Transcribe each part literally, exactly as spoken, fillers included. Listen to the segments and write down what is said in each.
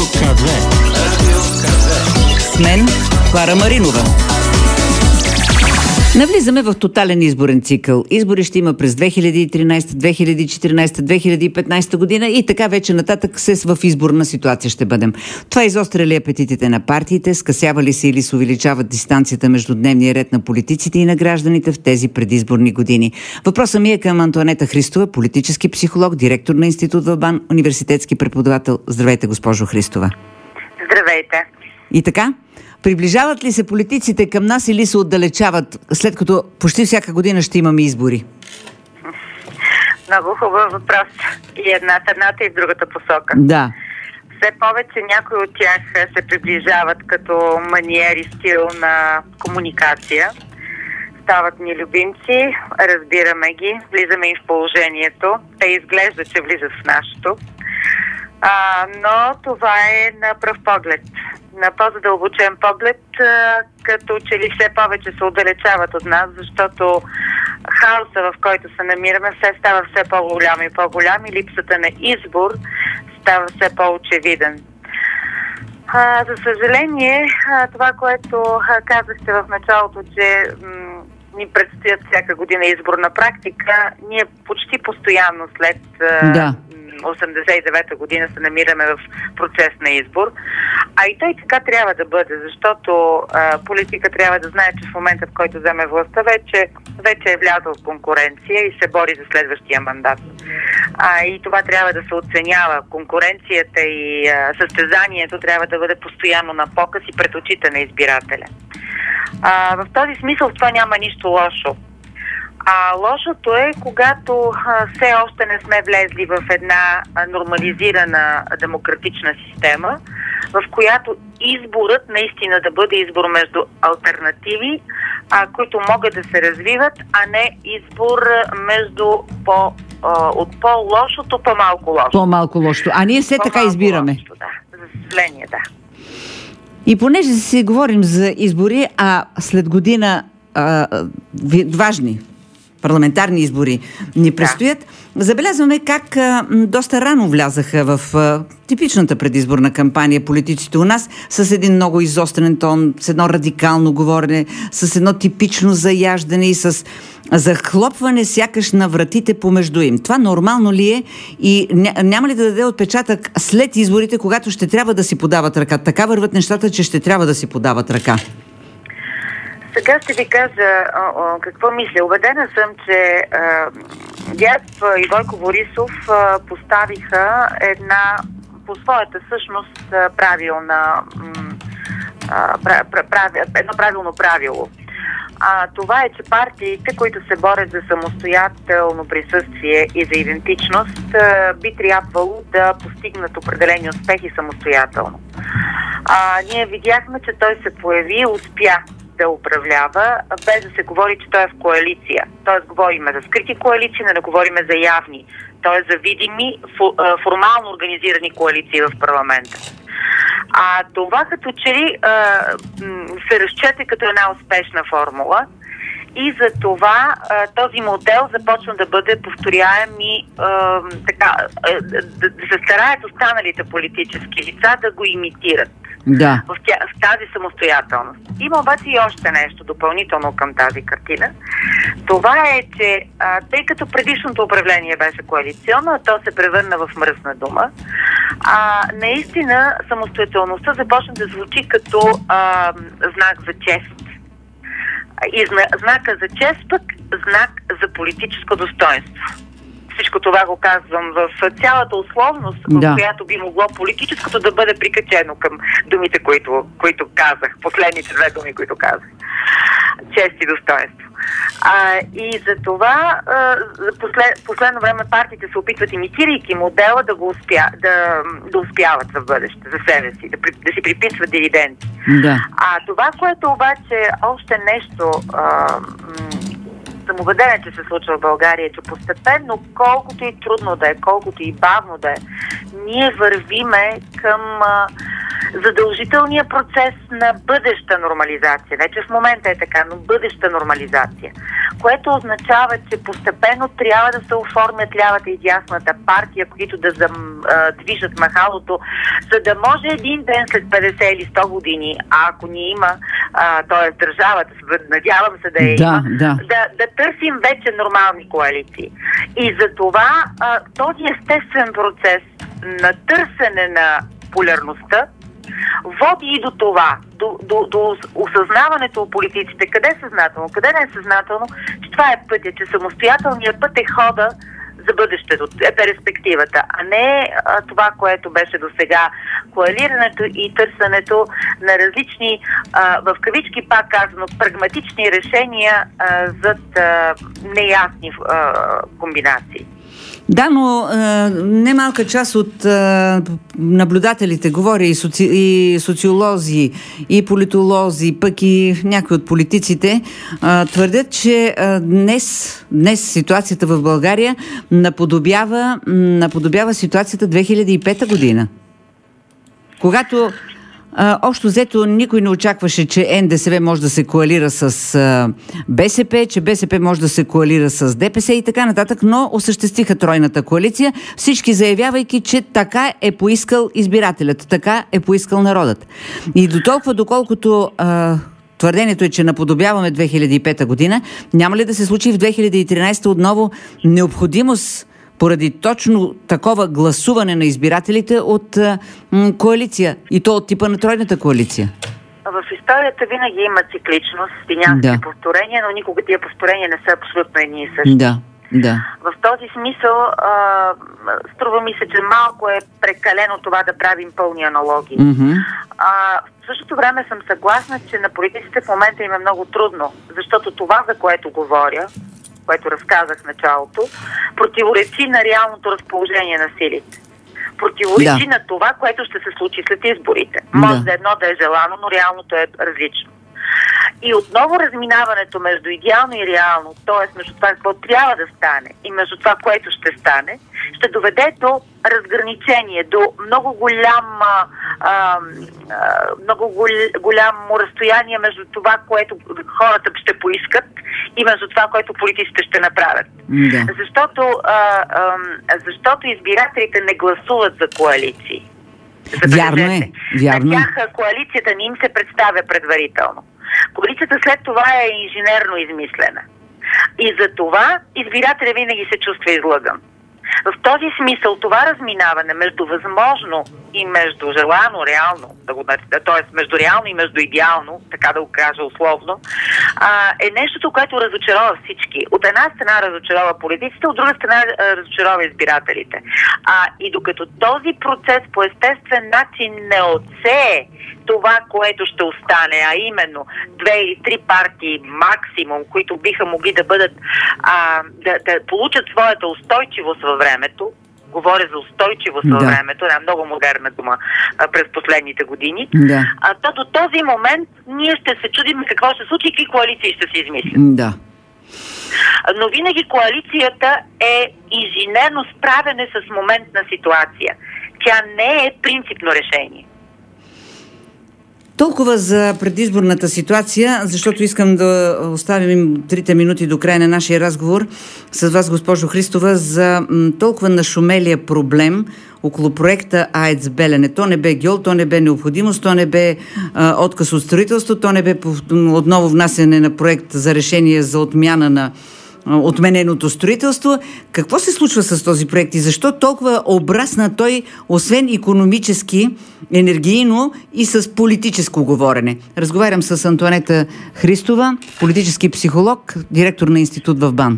ка две. С мен Клара Маринова. Навлизаме в тотален изборен цикъл. Избори ще има през две хиляди и тринайсета, две хиляди и четиринайсета, две хиляди и петнайсета година и така вече нататък се в изборна ситуация ще бъдем. Това изостря ли апетитите на партиите, скъсява ли се или се увеличават дистанцията между дневния ред на политиците и на гражданите в тези предизборни години? Въпросът ми е към Антоанета Христова, политически психолог, директор на Институт Вълбан, университетски преподавател. Здравейте, госпожо Христова. Здравейте. И така? Приближават ли се политиците към нас или се отдалечават, след като почти всяка година ще имаме избори? Много хубав въпрос. И едната, едната и в другата посока. Да. Все повече някои от тях се приближават като маниери, стил на комуникация. Стават ни любимци, разбираме ги, влизаме им в положението. Те изглежда, че влизат в нашето. А, но това е на пръв поглед. На по-задълбочен поглед, като че ли все повече се отдалечават от нас, защото хаоса, в който се намираме, все става все по-голям и по-голям и липсата на избор става все по-очевиден. А, за съжаление, това, което казахте в началото, че м- ни предстоят всяка година изборна практика, ние почти постоянно след да. осемдесет и девета година се намираме в процес на избор. А и той така трябва да бъде, защото а, политика трябва да знае, че в момента, в който вземе властта, вече, вече е влязъл в конкуренция и се бори за следващия мандат. А, и това трябва да се оценява. Конкуренцията и а, състезанието трябва да бъде постоянно на показ и пред очите на избирателя. А, в този смисъл в това няма нищо лошо. А лошото е, когато а, все още не сме влезли в една а, нормализирана демократична система, в която изборът наистина да бъде избор между алтернативи, а, които могат да се развиват, а не избор между по, а, от по-лошото по-малко лошо. По-малко лошото. А ние все така избираме. Лошото, да. За съжаление, да. И понеже си говорим за избори, а след година а, важни парламентарни избори ни предстоят, да. Забелязваме как а, доста рано влязаха в а, типичната предизборна кампания политиците у нас с един много изострен тон, с едно радикално говорене, с едно типично заяждане и с захлопване сякаш на вратите помежду им. Това нормално ли е и ня, няма ли да даде отпечатък след изборите, когато ще трябва да си подават ръка? Така върват нещата, че ще трябва да си подават ръка. Сега ще ви кажа а, а, какво мисля. Убедена съм, че ГЕРБ и Бойко Борисов а, поставиха една по своята същност правилна а, прав, едно правилно правило. А, това е, че партиите, които се борят за самостоятелно присъствие и за идентичност, а, би трябвало да постигнат определени успехи самостоятелно. А, ние видяхме, че той се появи, успя да управлява, без да се говори, че той е в коалиция. Тоест, говориме за скрити коалиции, но не говориме за явни. Тоест, за видими, формално организирани коалиции в парламента. А това като че ли а, се разчете като една успешна формула и за това а, този модел започна да бъде повторяем и а, така, а, да, да се стараят останалите политически лица да го имитират. Да. В, тя, в тази самостоятелност. Има обаче и още нещо допълнително към тази картина. Това е, че а, тъй като предишното управление беше коалиционно, а то се превърна в мръсна дума, а, наистина самостоятелността започна да звучи като а, знак за чест. И знака за чест пък знак за политическо достоинство. Всичко това го казвам в цялата условност, да. В която би могло политическото да бъде прикачено към думите, които, които казах, последните две думи, които казах. Чест и достоинство. А, и за това а, послед, последно време партиите се опитват, имитирайки модела, да го успя, да, да успяват в бъдеще за себе си, да, да си приписват дивиденти. Да. А това, което обаче още нещо а, съм убедена, че се случва в България, че постепенно, колкото и трудно да е, колкото и бавно да е, ние вървиме към а, задължителния процес на бъдеща нормализация. Не, че в момента е така, но бъдеща нормализация, което означава, че постепенно трябва да се оформят лявата и дясната партия, които да зам, а, движат махалото, за да може един ден след петдесет или сто години, а ако ни има, т.е. държавата, надявам се да я да, има, да. Да, да търсим вече нормални коалиции. И за това а, този естествен процес на търсене на полярността води и до това, до, до, до осъзнаването у политиците, къде е съзнателно, къде не е съзнателно, че това е пътя, че самостоятелният път е хода за бъдещето, е перспективата, а не а, това, което беше до сега. Коалирането и търсенето на различни, а, в кавички пак казано, прагматични решения а, зад а, неясни а, комбинации. Да, но е, немалка част от е, наблюдателите, говоря и, соци, и социолози, и политолози, пък и някои от политиците, е, твърдят, че е, днес, днес ситуацията в България наподобява, наподобява ситуацията две хиляди и пета година. Когато А, общо взето никой не очакваше, че Ен Де Ес Ве може да се коалира с а, Бе Се Пе, че Бе Се Пе може да се коалира с Де Пе Се и така нататък, но осъществиха тройната коалиция, всички заявявайки, че така е поискал избирателят, така е поискал народът. И до толкова, доколкото а, твърдението е, че наподобяваме две хиляди и пета година, няма ли да се случи в две хиляди и тринадесета отново необходимост поради точно такова гласуване на избирателите от а, м, коалиция, и то от типа на тройната коалиция? В историята винаги има цикличност и някакви да. повторения, но никога тия повторения не са абсолютно едни и същи. Да, да. В този смисъл а, струва ми се, че малко е прекалено това да правим пълни аналогии. Mm-hmm. А, в същото време съм съгласна, че на политиците в момента им е много трудно, защото това, за което говоря, което разказах в началото, противоречи на реалното разположение на силите. Противоречи да. на това, което ще се случи след изборите. Може да. да едно да е желано, но реалното е различно. И отново разминаването между идеално и реално, т.е. между това, какво трябва да стане и между това, което ще стане, ще доведе до разграничение, до много голям, а, а, много голямо разстояние между това, което хората ще поискат и между това, което политиците ще направят. Да. Защото, а, а, защото избирателите не гласуват за коалиции. Вярно е. Вярно. На тях коалицията не им се представя предварително. Коалицията след това е инженерно измислена. И за това избирателя винаги се чувства излъган. В този смисъл това разминаване между възможно и между желано, реално, да го, т.е. между реално и между идеално, така да го кажа условно, а, е нещото, което разочарова всички. От една страна разочарова политиците, от друга страна разочарова избирателите. А, и докато този процес по естествен начин не отсее това, което ще остане, а именно две или три партии максимум, които биха могли да бъдат, а, да, да получат своята устойчивост във времето, говоря за устойчивост да. във времето, една много модерна дума а, през последните години, да. а то до този момент ние ще се чудим какво ще случи и какви коалиции ще се измислят. Да. Но винаги коалицията е инженерно справяне с моментна ситуация. Тя не е принципно решение. Толкова за предизборната ситуация, защото искам да оставим трите минути до края на нашия разговор с вас, госпожо Христова, за м, толкова нашумелия проблем около проекта АЕЦ Белене. То не бе гьол, то не бе необходимост, то не бе а, отказ от строителство, то не бе отново внасяне на проект за решение за отмяна на отмененото строителство. Какво се случва с този проект и защо толкова обрасна той, освен икономически, енергийно и с политическо говорене? Разговарям с Антоанета Христова, политически психолог, директор на институт в БАН.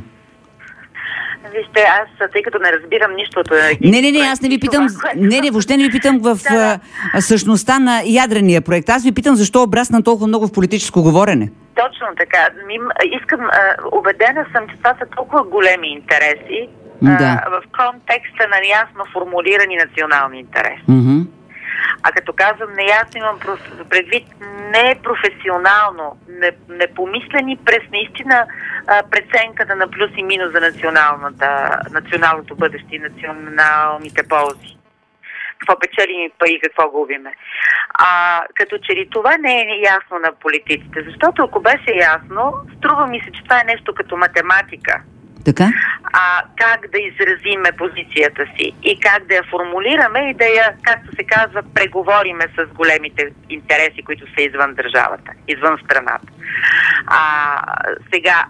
Вижте, аз, тъй като не разбирам нищо от... Не, не, не, аз не ви питам... Това, което... Не, не, въобще не ви питам в да, да. същността на ядрения проект. Аз ви питам защо обрасна толкова много в политическо говорене. Точно така. Искам, убедена съм, че това са толкова големи интереси да. в контекста на неясно формулирани национални интереси. Mm-hmm. А като казвам неясно, имам предвид не професионално, не, не помислени през наистина преценката на плюс и минус за националната, националното бъдеще и националните ползи. какво печелим и пари, какво губиме. А, като че ли това не е ясно на политиците, защото ако беше ясно, струва ми се, че това е нещо като математика. Така? А, как да изразиме позицията си и как да я формулираме и да я, както се казва, преговориме с големите интереси, които са извън държавата, извън страната. А, сега,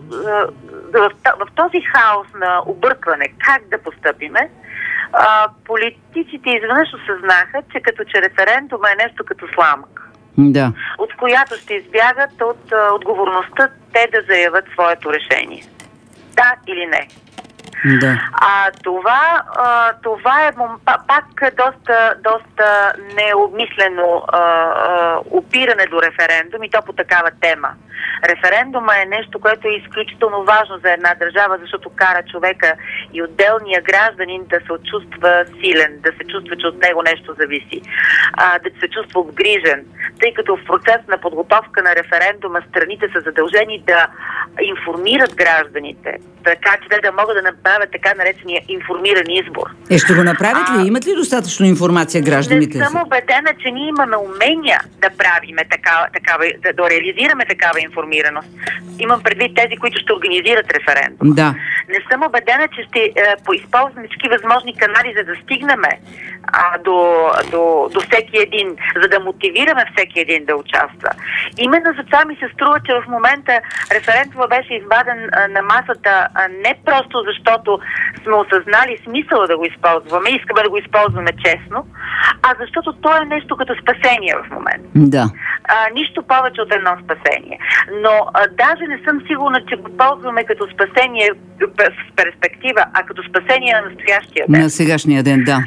в, в този хаос на объркване, как да постъпиме, а, политиците изведнъж осъзнаха, че като че референдум е нещо като сламък. Да. От която ще избягат от а, отговорността те да заявят своето решение. Да или не. Да. А това, а, това е пак доста, доста необмислено а, а, опиране до референдум и то по такава тема. Референдума е нещо, което е изключително важно за една държава, защото кара човека и отделния гражданин да се чувства силен, да се чувства, че от него нещо зависи, а, да се чувства обгрижен, тъй като в процес на подготовка на референдума страните са задължени да информират гражданите, така че те да могат да направят така наречения информиран избор. Е, ще го направят ли? А, имат ли достатъчно информация гражданите? Не съм убедена, че ние имаме умения да правиме такава, такава да, да реализираме такава информираност. Имам предвид тези, които ще организират референдум. Да. Не съм убедена, че ще е, поизползваме всички възможни канали, за да стигнем а, до, до, до всеки един, за да мотивираме всеки един да участва. Именно за това ми се струва, че в момента референдума беше изваден а, на масата а, не просто защото сме осъзнали смисъла да го използваме, искаме да го използваме честно, а защото то е нещо като спасение в момента. Да. А, нищо повече от едно спасение. Но а, даже не съм сигурна, че го ползваме като спасение с перспектива, а като спасение на настоящия ден. На сегашния ден, да.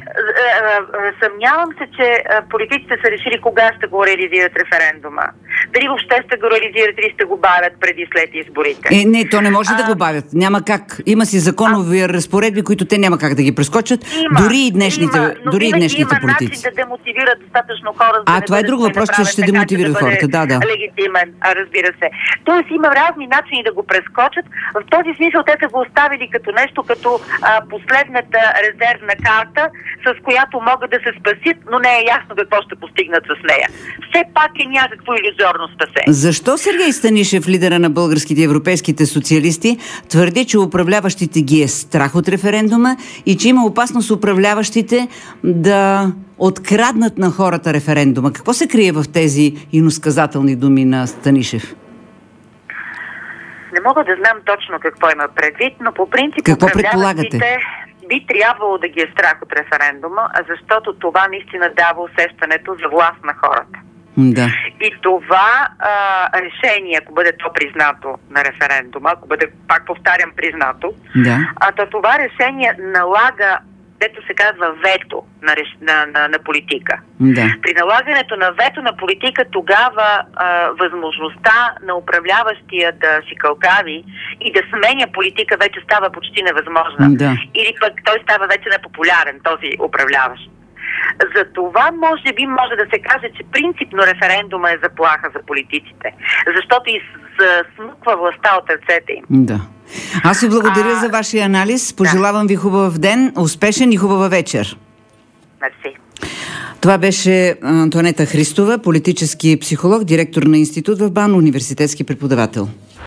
Съмнявам се, че политиците са решили кога ще го реализират референдума. Дали въобще ще го реализират или ще го бавят преди след изборите. Е, не, то не може а, да го бавят. Няма как. Има си законови а, разпоредби, които те няма как да ги прескочат. Има, дори и днешните, има, дори и днешните има политици. Начин да демотивират достатъчно хора. За а, да това е друг въпрос, че ще демотивира да хората. Да, да. Легитимен, разбира се. Тоест има разни начини да го прескочат. В този смисъл те са го оставили като нещо, като а, последната резервна карта, с която могат да се спасят, но не е ясно какво ще постигнат с нея. Все пак е някакво илюзорно спасение. Защо Сергей Станишев, лидера на българските и европейските социалисти, твърди, че управляващите ги е страх от референдума и че има опасност управляващите да откраднат на хората референдума? Какво се крие в тези иносказателни думи на Станишев? Не мога да знам точно какво има предвид, но по принцип какво предполагате? Би трябвало да ги е страх от референдума, защото това наистина дава усещането за власт на хората. Да. И това а, решение, ако бъде то признато на референдума, ако бъде, пак повтарям, признато, да. а то това решение налага, дето се казва, вето на, на, на, на политика. Да. При налагането на вето на политика тогава а, възможността на управляващия да си кълкави и да сменя политика вече става почти невъзможна. Да. Или пък той става вече непопулярен, този управляващ. За това може би може да се каже, че принципно референдума е заплаха за политиците, защото и смъква властта от ръцете им. Да. Аз ви благодаря а, за вашия анализ. Пожелавам да. ви хубав ден, успешен и хубава вечер. Мерси. Това беше Антоанета Христова, политически психолог, директор на институт в БАН, университетски преподавател.